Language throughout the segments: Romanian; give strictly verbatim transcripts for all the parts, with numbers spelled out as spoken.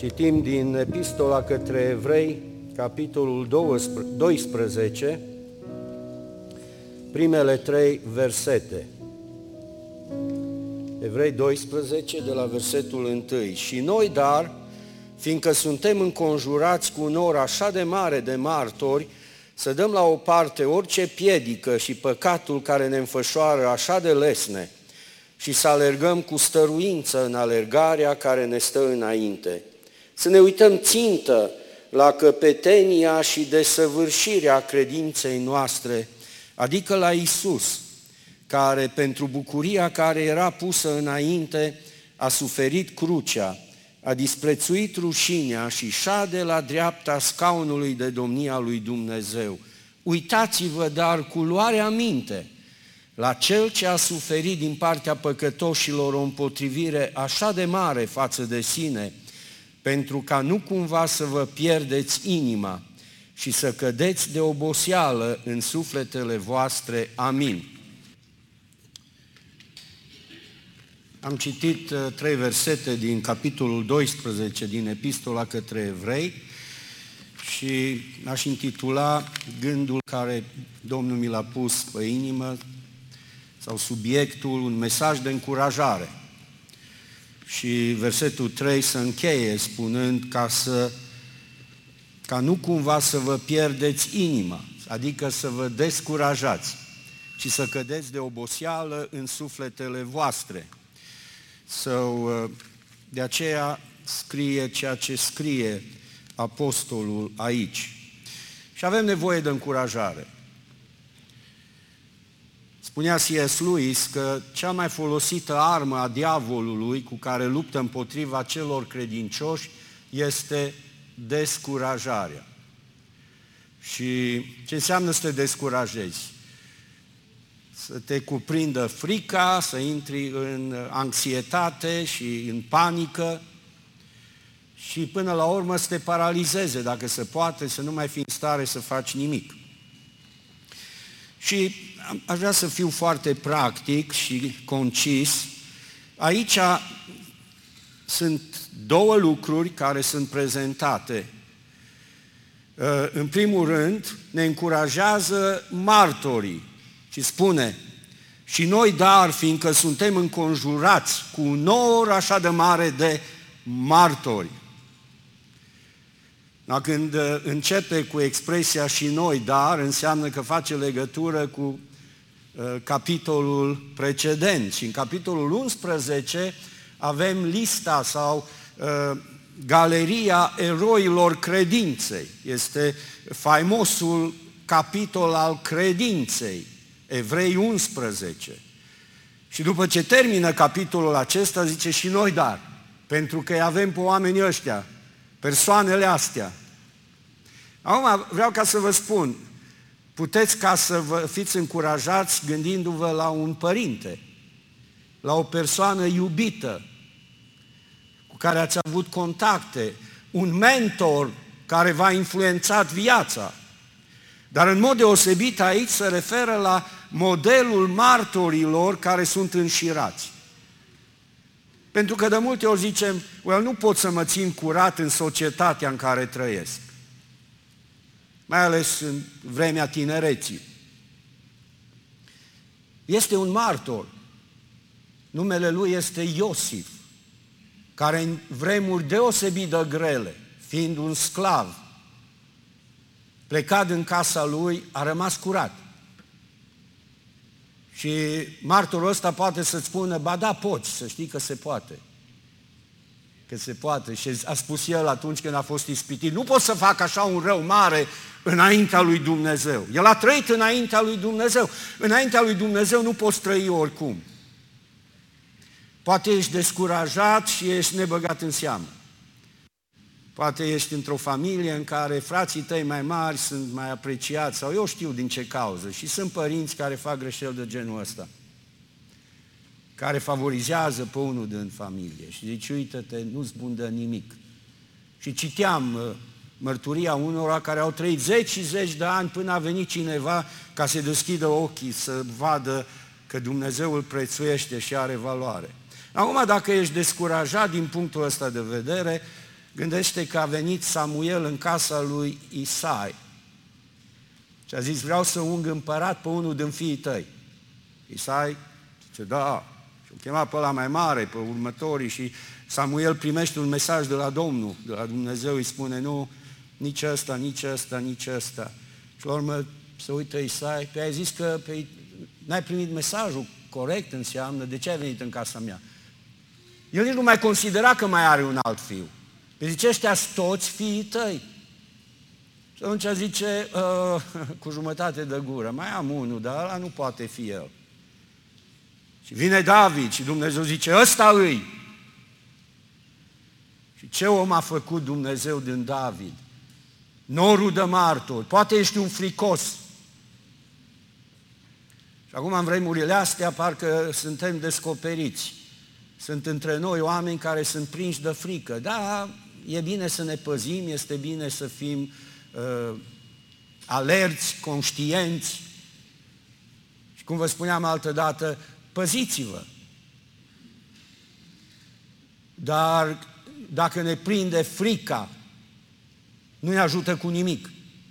Citim din Epistola către Evrei, capitolul doisprezece, primele trei versete. Evrei doisprezece, de la versetul unu. Și noi, dar, fiindcă suntem înconjurați cu un nor așa de mare de martori, să dăm la o parte orice piedică și păcatul care ne înfășoară așa de lesne și să alergăm cu stăruință în alergarea care ne stă înainte. Să ne uităm țintă la căpetenia și desăvârșirea credinței noastre, adică la Iisus, care pentru bucuria care era pusă înainte a suferit crucea, a disprețuit rușinea și șade la dreapta scaunului de domnia lui Dumnezeu. Uitați-vă, dar cu luare aminte la Cel ce a suferit din partea păcătoșilor o împotrivire așa de mare față de sine, pentru ca nu cumva să vă pierdeți inima și să cădeți de oboseală în sufletele voastre. Amin. Am citit uh, trei versete din capitolul doisprezece din Epistola către Evrei și aș intitula gândul care Domnul mi l-a pus pe inimă sau subiectul, un mesaj de încurajare. Și versetul trei să încheie spunând ca, să, ca nu cumva să vă pierdeți inima, adică să vă descurajați și să cădeți de oboseală în sufletele voastre. So, de aceea scrie ceea ce scrie apostolul aici. Și avem nevoie de încurajare. Spunea C S Lewis că cea mai folosită armă a diavolului cu care luptă împotriva celor credincioși este descurajarea. Și ce înseamnă să te descurajezi? Să te cuprindă frica, să intri în anxietate și în panică și până la urmă să te paralizeze, dacă se poate, să nu mai fii în stare să faci nimic. Și aș vrea să fiu foarte practic și concis. Aici sunt două lucruri care sunt prezentate. În primul rând, ne încurajează martorii și spune: și noi, dar, fiindcă suntem înconjurați cu un nor așa de mare de martori. Dar când începe cu expresia și noi, dar, înseamnă că face legătură cu uh, capitolul precedent. Și în capitolul unsprezece avem lista sau uh, galeria eroilor credinței. Este faimosul capitol al credinței, Evrei unsprezece. Și după ce termină capitolul acesta, zice și noi, dar, pentru că avem pe oamenii ăștia, persoanele astea. Acum vreau ca să vă spun, puteți ca să vă fiți încurajați gândindu-vă la un părinte, la o persoană iubită, cu care ați avut contacte, un mentor care v-a influențat viața. Dar în mod deosebit aici se referă la modelul martorilor care sunt înșirați. Pentru că de multe ori zicem, well, nu pot să mă țin curat în societatea în care trăiesc. Mai ales în vremea tinereții. Este un martor. Numele lui este Iosif, care în vremuri deosebit de grele, fiind un sclav, plecat în casa lui, a rămas curat. Și martorul ăsta poate să-ți spună, ba da, poți, să știi că se poate. Că se poate. Și a spus el atunci când a fost ispitit, nu pot să fac așa un rău mare înaintea lui Dumnezeu. El a trăit înaintea lui Dumnezeu. Înaintea lui Dumnezeu nu poți trăi oricum. Poate ești descurajat și ești nebăgat în seamă. Poate ești într-o familie în care frații tăi mai mari sunt mai apreciați sau eu știu din ce cauză și sunt părinți care fac greșeli de genul ăsta, care favorizează pe unul din familie și zici, uită-te, nu-ți bun de nimic. Și citeam uh, mărturia unora care au trăit zeci și zeci de ani până a venit cineva ca să deschidă ochii, să vadă că Dumnezeu îl prețuiește și are valoare. Acum, dacă ești descurajat din punctul ăsta de vedere, Gândește că a venit Samuel în casa lui Isai și a zis, vreau să ung împărat pe unul din fiii tăi. Isai zice, da, și-o chema pe ăla mai mare, pe următorii, și Samuel primește un mesaj de la Domnul, de la Dumnezeu, îi spune, nu, nici ăsta, nici ăsta, nici ăsta. Și la urmă se uită Isai, pe ai zis că pe, n-ai primit mesajul corect, înseamnă, de ce ai venit în casa mea? El nici nu mai considera că mai are un alt fiu. Îi zice, ăștia-s toți fiii tăi. Și atunci zice, uh, cu jumătate de gură, mai am unul, dar ăla nu poate fi el. Și vine David și Dumnezeu zice, ăsta îi. Și ce om a făcut Dumnezeu din David? Norul de martori, poate ești un fricos. Și acum în vremurile astea parcă suntem descoperiți. Sunt între noi oameni care sunt prinși de frică. Da, e bine să ne păzim, este bine să fim uh, alerți, conștienți. Și cum vă spuneam altădată, păziți-vă. Dar dacă ne prinde frica, nu ne ajută cu nimic.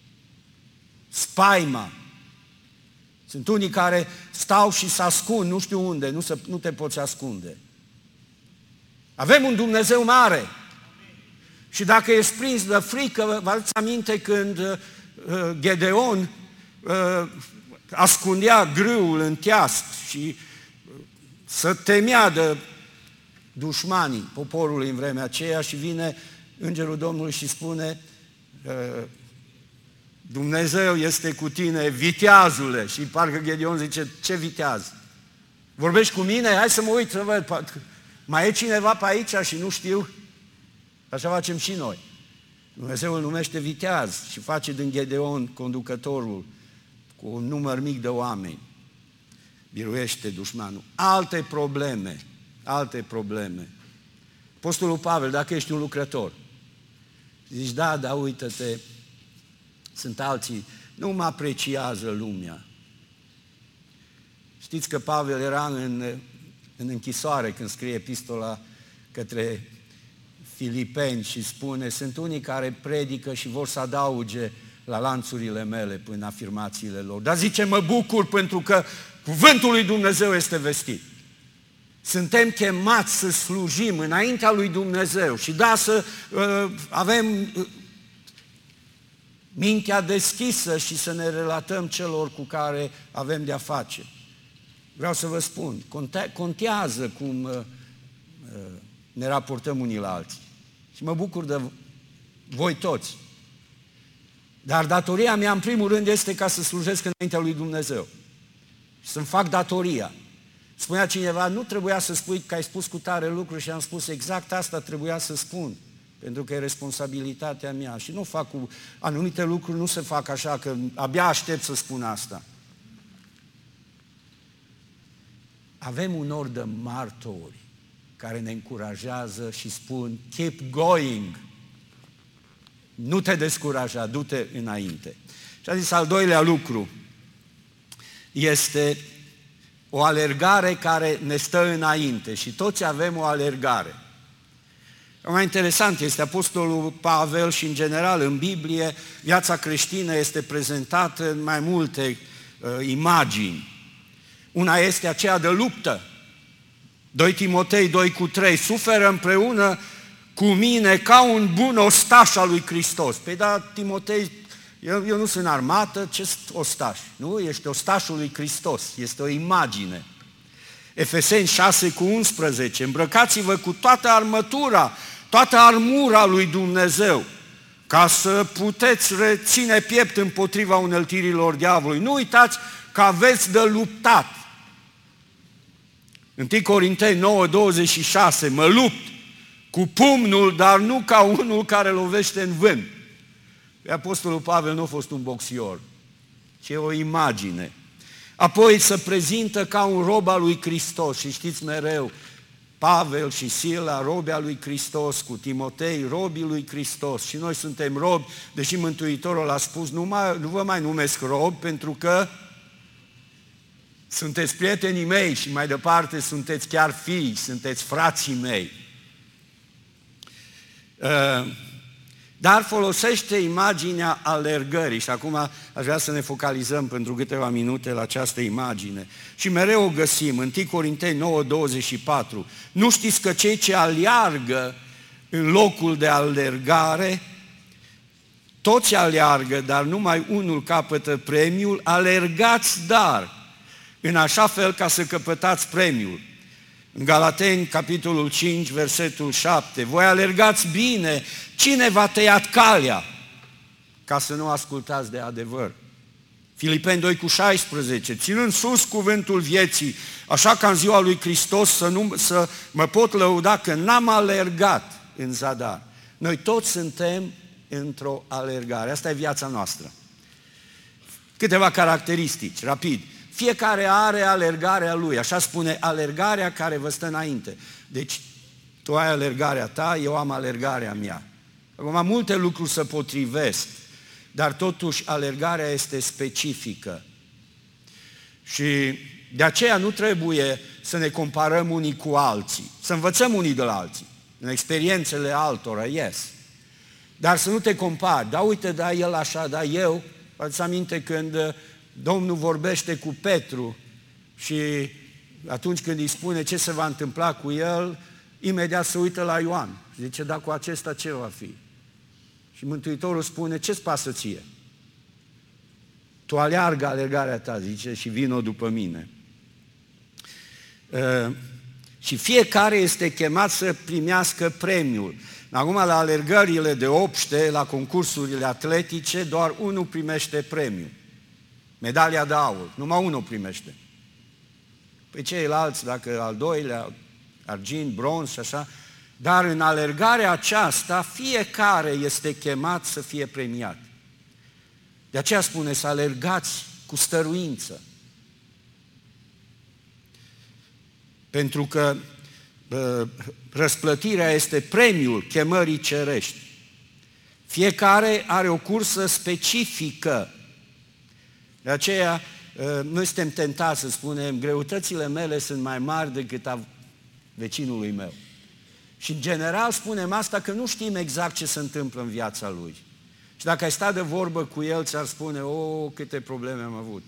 Spaima. Sunt unii care stau și se ascund, nu știu unde, nu, se, nu te poți ascunde. Avem un Dumnezeu mare. Și dacă ești prins de frică, vă aduți aminte când uh, Gedeon uh, ascundea grâul în teast și uh, se temea de dușmanii poporului în vremea aceea și vine Îngerul Domnului și spune uh, Dumnezeu este cu tine, viteazule. Și parcă Gedeon zice, ce viteaz? Vorbești cu mine? Hai să mă uit să văd. Mai e cineva pe aici și nu știu? Așa facem și noi. Dumnezeu îl numește viteaz și face din Gedeon conducătorul cu un număr mic de oameni. Biruiește dușmanul. Alte probleme, alte probleme. Apostolul Pavel, dacă ești un lucrător, zici, da, da, uită-te, sunt alții, nu mă apreciază lumea. Știți că Pavel era în, în închisoare când scrie epistola către Filipeni și spune, sunt unii care predică și vor să adauge la lanțurile mele până afirmațiile lor. Dar zice, mă bucur pentru că cuvântul lui Dumnezeu este vestit. Suntem chemați să slujim înaintea lui Dumnezeu și da, să uh, avem uh, mintea deschisă și să ne relatăm celor cu care avem de-a face. Vreau să vă spun, conte- contează cum uh, uh, ne raportăm unii la alții. Și mă bucur de voi toți. Dar datoria mea, în primul rând, este ca să slujesc înaintea lui Dumnezeu. Și să-mi fac datoria. Spunea cineva, nu trebuia să spui că ai spus cu tare lucruri și am spus exact asta trebuia să spun. Pentru că e responsabilitatea mea. Și nu fac cu anumite lucruri, nu se fac așa, că abia aștept să spun asta. Avem un nor de martori care ne încurajează și spun, keep going. Nu te descuraja, du-te înainte. Și a zis, al doilea lucru este o alergare care ne stă înainte și toți avem o alergare. Mai interesant este Apostolul Pavel și în general în Biblie viața creștină este prezentată în mai multe uh, imagini. Una este aceea de luptă. doi Timotei doi cu trei, suferă împreună cu mine ca un bun ostaș al lui Hristos. Păi da, Timotei, eu, eu nu sunt armată, ce ostaș? Nu? Ești ostașul lui Hristos, este o imagine. Efeseni șase cu unsprezece, îmbrăcați-vă cu toată armătura, toată armura lui Dumnezeu, ca să puteți reține piept împotriva uneltirilor diavolului. Nu uitați că aveți de luptat. întâi Corinteni nouă douăzeci și șase, mă lupt cu pumnul, dar nu ca unul care lovește în vânt. Apostolul Pavel nu a fost un boxior, ci e o imagine. Apoi se prezintă ca un rob al lui Hristos și știți mereu, Pavel și Sila, robi al lui Hristos, cu Timotei, robii lui Hristos. Și noi suntem robi, deși Mântuitorul a spus, nu, mai, nu vă mai numesc robi pentru că sunteți prietenii mei și mai departe sunteți chiar fii, sunteți frații mei. Dar folosește imaginea alergării și acum aș vrea să ne focalizăm pentru câteva minute la această imagine. Și mereu o găsim, întâi Corinteni nouă, douăzeci și patru. Nu știți că cei ce aleargă în locul de alergare, toți aleargă, dar numai unul capătă premiul, alergați dar, în așa fel ca să căpătați premiul. În Galateni, capitolul cinci, versetul șapte, voi alergați bine, cine v-a tăiat calea? Ca să nu ascultați de adevăr. Filipeni doi cu șaisprezece, ținând sus cuvântul vieții, așa ca în ziua lui Hristos să, nu, să mă pot lăuda că n-am alergat în zadar. Noi toți suntem într-o alergare, asta e viața noastră. Câteva caracteristici, rapid. Fiecare are alergarea lui, așa spune, alergarea care vă stă înainte. Deci, tu ai alergarea ta, eu am alergarea mea. Acum, multe lucruri se potrivesc, dar totuși alergarea este specifică. Și de aceea nu trebuie să ne comparăm unii cu alții, să învățăm unii de la alții, în experiențele altora, yes. Dar să nu te compari, da uite, da el așa, da eu, ați aminte când Domnul vorbește cu Petru și atunci când îi spune ce se va întâmpla cu el, imediat se uită la Ioan. Zice, da, cu acesta ce va fi? Și Mântuitorul spune, ce-ți pasă ție? Tu aleargă alergarea ta, zice, și vino după mine. Uh, și fiecare este chemat să primească premiul. Acum, la alergările de obște, la concursurile atletice, doar unul primește premiul. Medalia de aur, numai unul primește. Păi ceilalți, dacă al doilea, argint, bronz și așa, dar în alergarea aceasta, fiecare este chemat să fie premiat. De aceea spune să alergați cu stăruință. Pentru că uh, răsplătirea este premiul chemării cerești. Fiecare are o cursă specifică. De aceea, noi suntem tentați să spunem, greutățile mele sunt mai mari decât a vecinului meu. Și în general spunem asta că nu știm exact ce se întâmplă în viața lui. Și dacă ai sta de vorbă cu el, ți-ar spune, o, câte probleme am avut.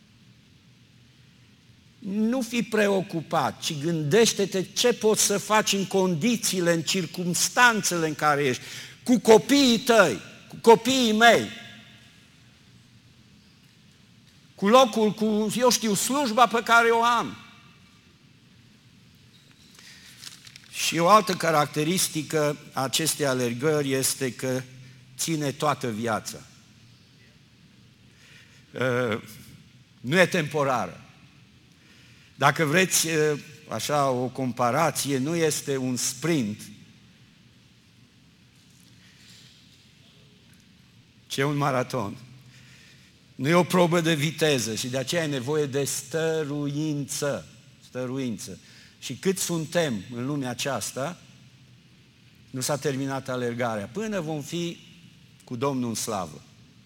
Nu fi preocupat, ci gândește-te ce poți să faci în condițiile, în circumstanțele în care ești, cu copiii tăi, cu copiii mei, cu locul, cu, eu știu, slujba pe care o am. Și o altă caracteristică a acestei alergări este că ține toată viața. Nu e temporară. Dacă vreți, așa, o comparație, nu este un sprint, ci un maraton. Nu e o probă de viteză și de aceea e nevoie de stăruință. Stăruință. Și cât suntem în lumea aceasta, nu s-a terminat alergarea, până vom fi cu Domnul în slavă.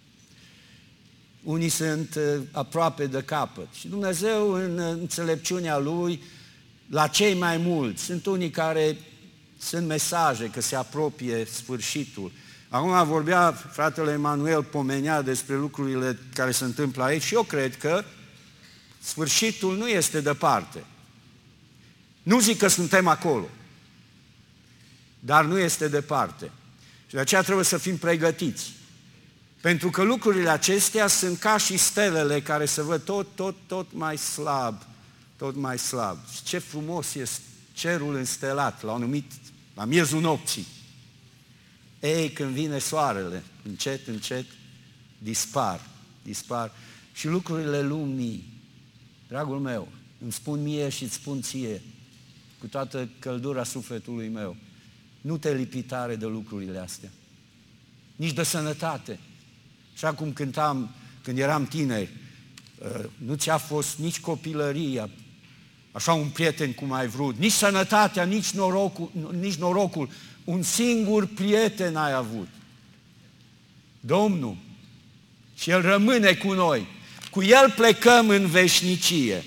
Unii sunt aproape de capăt și Dumnezeu în înțelepciunea Lui, la cei mai mulți, sunt unii care sunt mesaje că se apropie sfârșitul. Acum vorbea fratele Emanuel, pomenea despre lucrurile care se întâmplă aici și eu cred că sfârșitul nu este departe. Nu zic că suntem acolo, dar nu este departe. Și de aceea trebuie să fim pregătiți. Pentru că lucrurile acestea sunt ca și stelele care se văd tot, tot, tot mai slab, tot mai slab. Și ce frumos este cerul înstelat, l-au numit la miezul nopții. Ei, când vine soarele, încet, încet, dispar, dispar. Și lucrurile lumii, dragul meu, îmi spun mie și îți spun ție, cu toată căldura sufletului meu, nu te lipi tare de lucrurile astea, nici de sănătate. Așa cum cântam când eram tineri, nu ți-a fost nici copilăria, așa un prieten cum ai vrut, nici sănătatea, nici norocul, nici norocul, un singur prieten ai avut. Domnul. Și El rămâne cu noi. Cu El plecăm în veșnicie.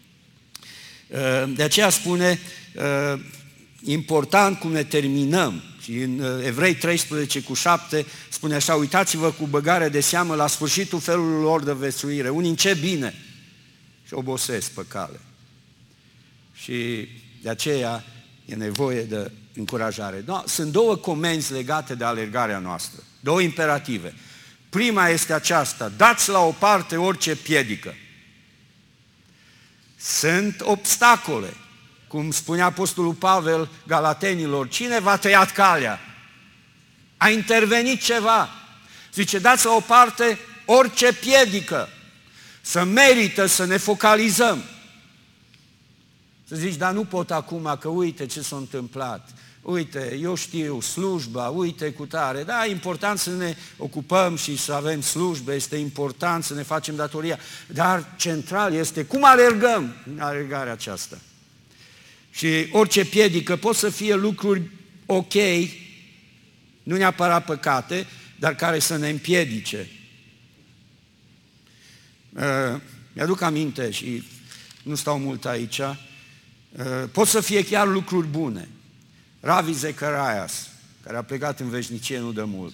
De aceea spune, important cum ne terminăm. Și în Evrei treisprezece cu șapte spune așa: uitați-vă cu băgare de seamă la sfârșitul felului lor de viețuire. Unii încep bine și obosesc pe cale. Și de aceea e nevoie de încurajare. No, sunt două comenzi legate de alergarea noastră, două imperative. Prima este aceasta: dați la o parte orice piedică. Sunt obstacole. Cum spunea Apostolul Pavel Galatenilor, cine v-a tăiat calea? A intervenit ceva. Zice, dați la o parte orice piedică. Să merită să ne focalizăm. Să zici, dar nu pot acum, că uite ce s-a întâmplat. Uite, eu știu, slujba, uite cu tare. Da, e important să ne ocupăm și să avem slujbe, este important să ne facem datoria. Dar central este cum alergăm în alergarea aceasta. Și orice piedică pot să fie lucruri ok, nu neapărat păcate, dar care să ne împiedice. Uh, mi-aduc aminte și nu stau mult aici, uh, pot să fie chiar lucruri bune. Ravi Zacharias, care a plecat în veșnicie nu de mult,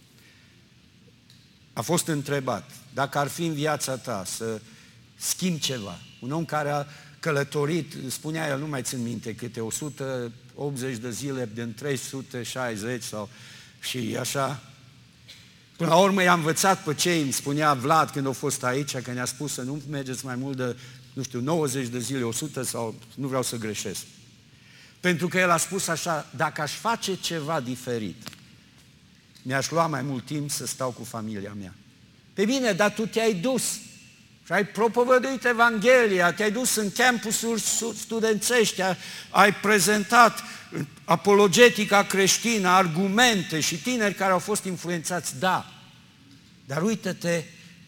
a fost întrebat dacă ar fi în viața ta să schimbi ceva. Un om care a călătorit, spunea el, nu mai țin minte câte, o sută optzeci de zile din trei sute șaizeci sau și așa. Până la urmă i-a învățat pe cei, îmi spunea Vlad când a fost aici, că ne-a spus să nu mergeți mai mult de, nu știu, nouăzeci de zile, o sută sau nu vreau să greșesc. Pentru că el a spus așa, dacă aș face ceva diferit, mi-aș lua mai mult timp să stau cu familia mea. Pe bine, dar tu te-ai dus și ai propovăduit Evanghelia, te-ai dus în campusuri studențești, ai prezentat apologetica creștină, argumente și tineri care au fost influențați, da. Dar uite-te,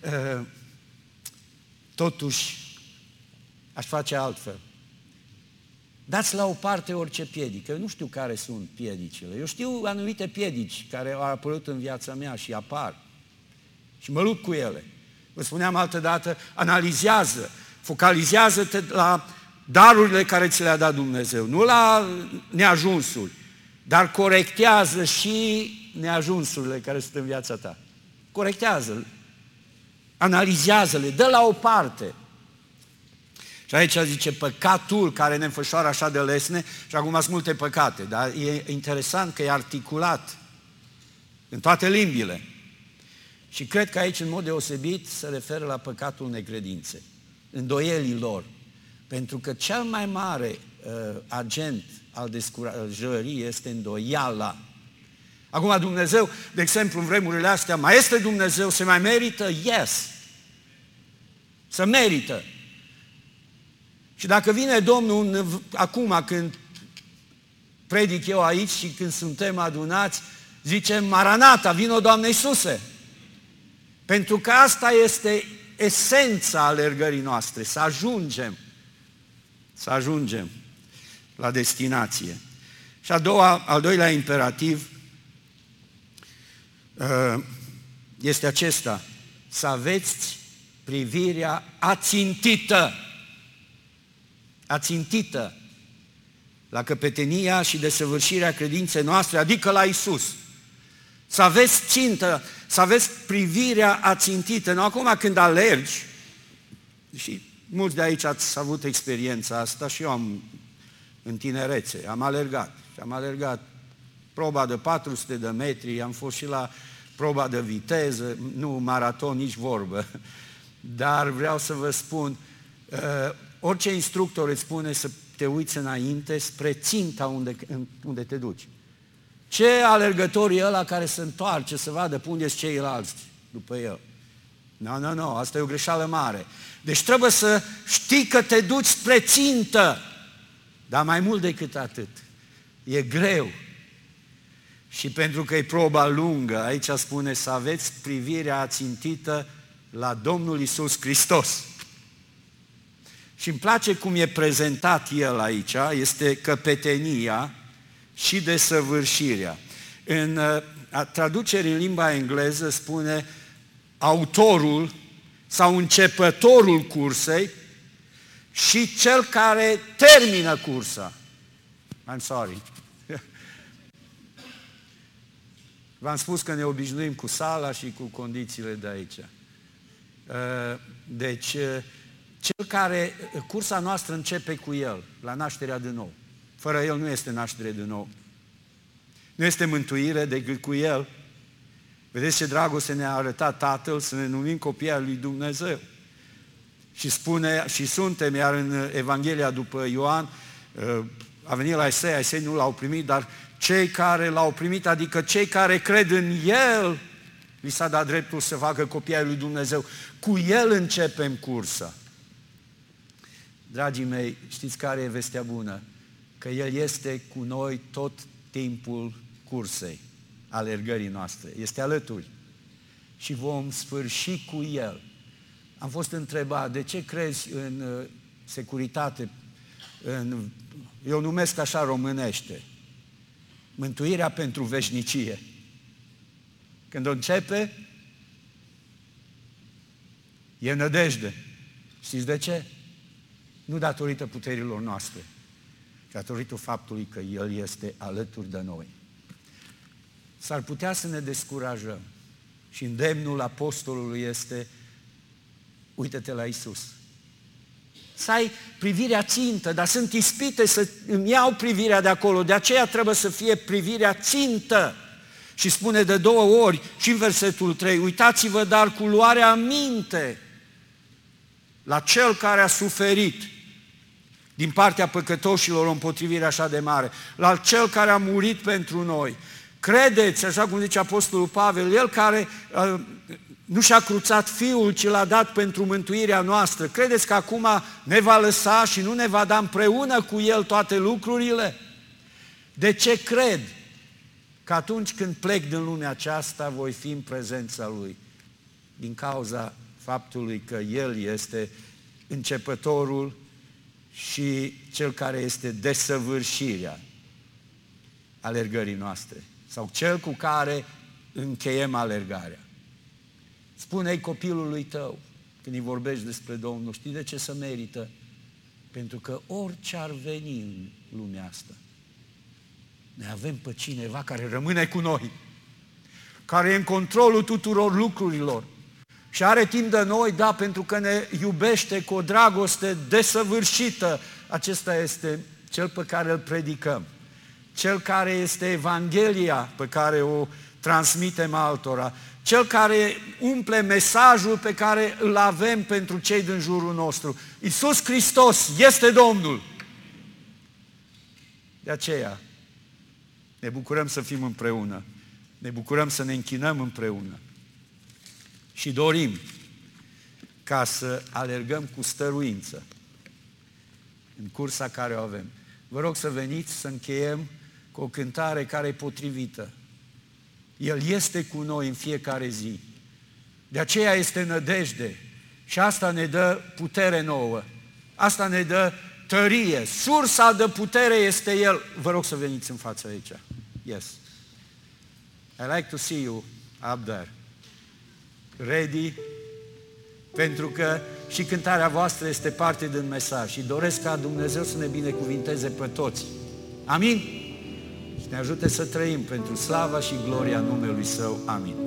totuși aș face altfel. Dați la o parte orice piedică. Eu nu știu care sunt piedicile. Eu știu anumite piedici care au apărut în viața mea și apar. Și mă lupt cu ele. Vă spuneam altădată, analizează, focalizează-te la darurile care ți le-a dat Dumnezeu, nu la neajunsuri, dar corectează și neajunsurile care sunt în viața ta. Corectează-le, analizează-le, dă la o parte. Și aici zice, păcatul care ne înfășoară așa de lesne, și acum sunt multe păcate, dar e interesant că e articulat în toate limbile. Și cred că aici, în mod deosebit, se referă la păcatul necredinței, îndoielii lor. Pentru că cel mai mare uh, agent al descurajării este îndoiala. Acum Dumnezeu, de exemplu, în vremurile astea, mai este Dumnezeu, se mai merită? Yes! Se merită. Și dacă vine Domnul, acum când predic eu aici și când suntem adunați, zicem, Maranata, vino Doamne Iisuse! Pentru că asta este esența alergării noastre, să ajungem, să ajungem la destinație. Și a doua, al doilea imperativ este acesta, să aveți privirea ațintită, ațintită la căpetenia și desăvârșirea credinței noastre, adică la Iisus. Să aveți țintă, să aveți privirea ațintită. Nu, acum când alergi, și mulți de aici ați avut experiența asta, și eu am în tinerețe, am alergat. Și am alergat proba de patru sute de metri, am fost și la proba de viteză, nu maraton, nici vorbă. Dar vreau să vă spun, uh, orice instructor îți spune să te uiți înainte spre ținta unde, unde te duci. Ce alergător e ăla care se întoarce să vadă pe unde sunt ceilalți după el? Nu, nu, nu, asta e o greșeală mare. Deci trebuie să știi că te duci spre țintă. Dar mai mult decât atât, e greu. Și pentru că e proba lungă, aici spune să aveți privirea ațintită la Domnul Iisus Hristos. Și îmi place cum e prezentat El aici, este căpetenia și desăvârșirea. În traducerea în limba engleză spune autorul sau începătorul cursei și cel care termină cursa. I'm sorry. V-am spus că ne obișnuim cu sala și cu condițiile de aici. Deci, cel care, cursa noastră începe cu El, la nașterea din nou. Fără El nu este naștere din nou. Nu este mântuire decât cu El. Vedeți ce dragoste ne-a arătat Tatăl să ne numim copii ai lui Dumnezeu. Și spune, și suntem, iar în Evanghelia după Ioan, a venit la Isai, Isai nu l-au primit, dar cei care l-au primit, adică cei care cred în El, li s-a dat dreptul să facă copii ai lui Dumnezeu. Cu El începem cursa. Dragii mei, știți care e vestea bună? Că El este cu noi tot timpul cursei, alergării noastre. Este alături. Și vom sfârși cu El. Am fost întrebat, de ce crezi în uh, securitate? În, eu numesc așa românește. Mântuirea pentru veșnicie. Când o începe, e nădejde. Știți de ce? Nu datorită puterilor noastre, ci datorită faptului că El este alături de noi. S-ar putea să ne descurajăm. Și îndemnul apostolului este: uită-te la Iisus. Să ai privirea țintă, dar sunt ispite să îmi iau privirea de acolo. De aceea trebuie să fie privirea țintă. Și spune de două ori, și în versetul trei, uitați-vă dar cu luarea minte la Cel care a suferit din partea păcătoșilor o împotrivire așa de mare, la Cel care a murit pentru noi. Credeți, așa cum zice Apostolul Pavel, El care uh, nu și-a cruțat Fiul, ci L-a dat pentru mântuirea noastră. Credeți că acum ne va lăsa și nu ne va da împreună cu El toate lucrurile? De ce cred? Că atunci când plec din lumea aceasta voi fi în prezența Lui. Din cauza faptului că El este începătorul și Cel care este desăvârșirea alergării noastre. Sau Cel cu care încheiem alergarea. Spune-i copilului tău, când îi vorbești despre Domnul, știi de ce se merită? Pentru că orice ar veni în lumea asta, noi avem pe cineva care rămâne cu noi, care e în controlul tuturor lucrurilor și are timp de noi, da, pentru că ne iubește cu o dragoste desăvârșită. Acesta este Cel pe care îl predicăm, Cel care este Evanghelia pe care o transmitem altora, Cel care umple mesajul pe care îl avem pentru cei din jurul nostru. Iisus Hristos este Domnul. De aceea ne bucurăm să fim împreună, ne bucurăm să ne închinăm împreună și dorim ca să alergăm cu stăruință în cursa care o avem. Vă rog să veniți să încheiem cu o cântare care e potrivită. El este cu noi în fiecare zi. De aceea este nădejde și asta ne dă putere nouă. Asta ne dă tărie. Sursa de putere este El. Vă rog să veniți în fața aici. Yes. I like to see you up there. Ready? Pentru că și cântarea voastră este parte din mesaj și doresc ca Dumnezeu să ne binecuvinteze pe toți. Amin? Și ne ajute să trăim pentru slava și gloria numelui Său. Amin.